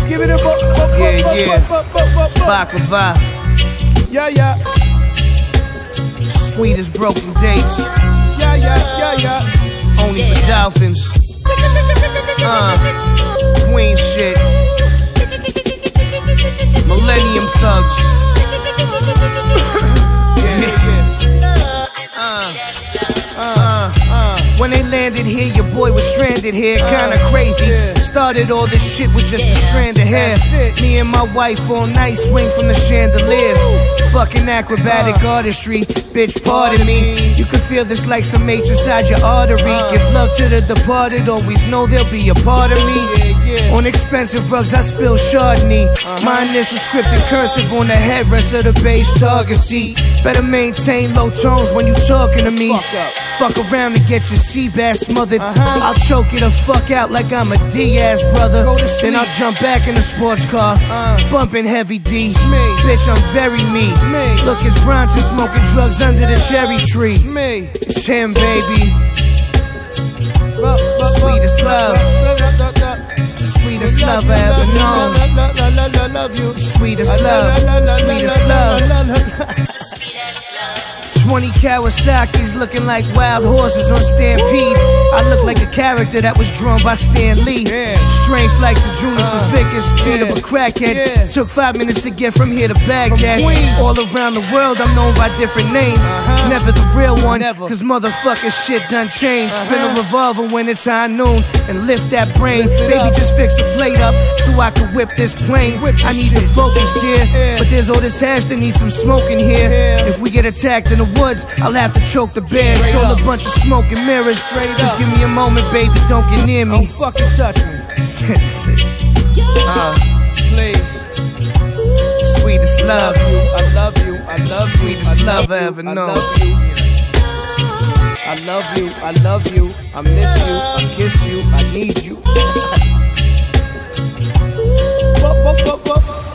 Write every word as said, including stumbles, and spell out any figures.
Give it a bop, bop, Yeah, bop, yeah. bop, bop, bop, bop, bop. Baklava, Yeah, yeah. sweet as broken dates, Yeah, yeah, yeah, yeah. only for dolphins. Uh, Queen shit. Millennium thugs. Yeah, yeah. Uh, uh, uh. When they landed here, your boy was stranded here, kinda crazy. yeah. Started all this shit with just a strand of hair. That's it. Me and my wife all night swing from the chandeliers. Fucking acrobatic artistry, bitch, pardon me. You can feel this like some mates inside your artery. Give love to the departed, always know they'll be a part of me. Yeah, yeah. On expensive rugs, I spill Chardonnay. My initial script in cursive on the headrest of the bass target seat. Better maintain low tones when you talking to me. Fuck up. Fuck around and get your sea bass smothered. Uh-huh. I'll choke you the fuck out like I'm a Diaz brother. Go to Then sleep. I'll jump back in the sports car, Uh. bumping heavy D. Me. Bitch, I'm very me. Me. Look, it's Bronson smoking drugs under the cherry tree. Me. It's him, baby. Bop, bop, Sweetest bop, love. bop, bop, bop, bop. Sweetest love I ever known. Love, love, love, love, love, love you. Sweetest love. Sweetest love. twenty Kawasaki's looking like wild horses on Stampede. I look like a character that was drawn by Stan Lee. Yeah. Strength like the Junior Uh, Savickas, speed yeah. of a crackhead. Yeah. Took five minutes to get from here to Baghdad. From Queens. All around the world, I'm known by different names. Uh-huh. Never the real one, Never. cause motherfucking shit done changed. Uh-huh. Spin a revolver when it's high noon and lift that brain. Lift it Baby, up. just fix a plate up so I can whip this plane. Whip this I need to shit. focus, dear. Yeah. But there's all this hash that needs some smoke in here. Yeah. If we get attacked in the woods, I'll have to choke the bear. Straight Told up. a bunch of smoke and mirrors. Straight Just up. give me a moment, baby, don't get near me. Don't fucking touch me. uh, Please. sweetest I love, love you. I love you. I love you. Sweetest I love I you. ever I known. love you. I love you. I love you. I miss you. I kiss you. I need you. Bop, bop, bop, bop.